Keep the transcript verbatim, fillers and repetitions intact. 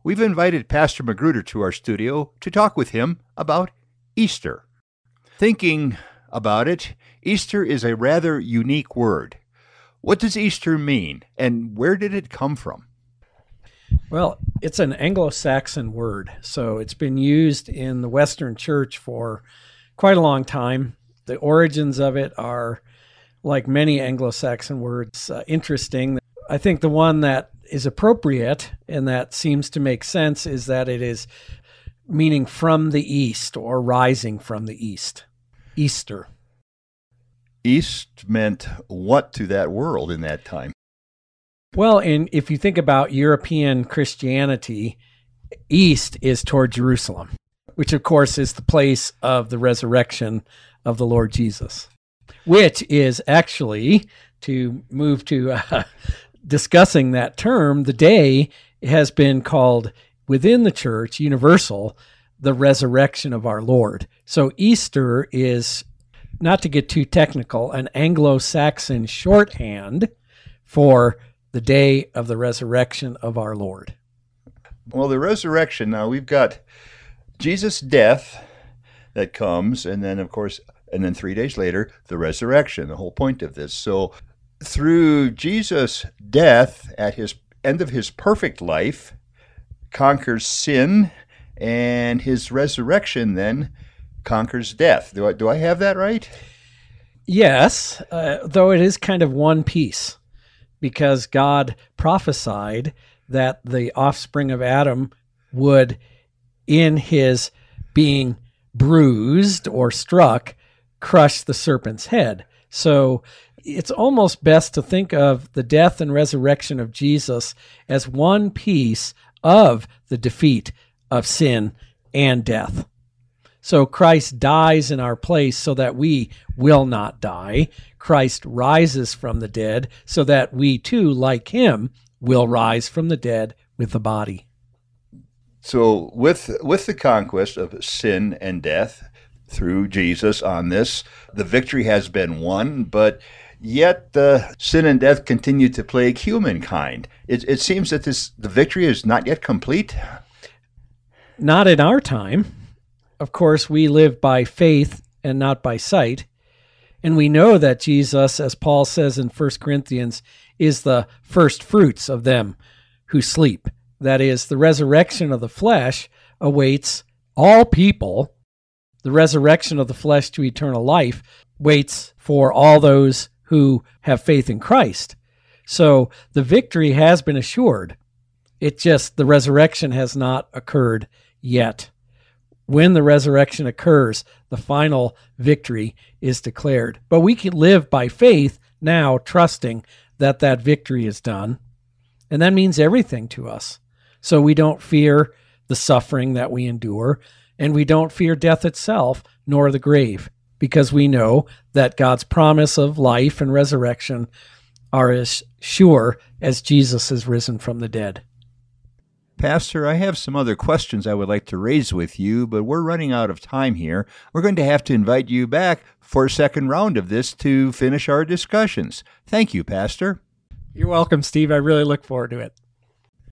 we've invited Pastor Magruder to our studio to talk with him about Easter. Thinking about it, Easter is a rather unique word. What does Easter mean, and where did it come from? Well, it's an Anglo-Saxon word, so it's been used in the Western Church for quite a long time. The origins of it are, like many Anglo-Saxon words, uh, interesting. I think the one that is appropriate and that seems to make sense is that it is meaning from the east or rising from the east. Easter. East meant what to that world in that time? Well, and if you think about European Christianity, east is toward Jerusalem, which of course is the place of the resurrection of the Lord Jesus, which is actually, to move to uh, discussing that term, the day has been called within the church, universal, the resurrection of our Lord. So Easter is, not to get too technical, an Anglo-Saxon shorthand for the day of the resurrection of our Lord. Well, the resurrection, now we've got Jesus' death that comes, and then, of course, and then three days later, the resurrection, the whole point of this. So through Jesus' death at his end of his perfect life, conquers sin, and his resurrection then conquers death. Do I, do I have that right? Yes, uh, though it is kind of one piece, because God prophesied that the offspring of Adam would, in his being bruised or struck, crush the serpent's head. So it's almost best to think of the death and resurrection of Jesus as one piece of the defeat of sin and death. So Christ dies in our place so that we will not die. Christ rises from the dead so that we too, like him, will rise from the dead with the body. So with with the conquest of sin and death through Jesus on this, the victory has been won, but yet the sin and death continue to plague humankind. It, it seems that this the victory is not yet complete. Not in our time. Of course, we live by faith and not by sight. And we know that Jesus, as Paul says in First Corinthians, is the first fruits of them who sleep. That is, the resurrection of the flesh awaits all people. The resurrection of the flesh to eternal life waits for all those who have faith in Christ. So the victory has been assured. It just, the resurrection has not occurred yet. When the resurrection occurs, the final victory is declared. But we can live by faith now, trusting that that victory is done. And that means everything to us. So we don't fear the suffering that we endure, and we don't fear death itself, nor the grave, because we know that God's promise of life and resurrection are as sure as Jesus is risen from the dead. Pastor, I have some other questions I would like to raise with you, but we're running out of time here. We're going to have to invite you back for a second round of this to finish our discussions. Thank you, Pastor. You're welcome, Steve. I really look forward to it.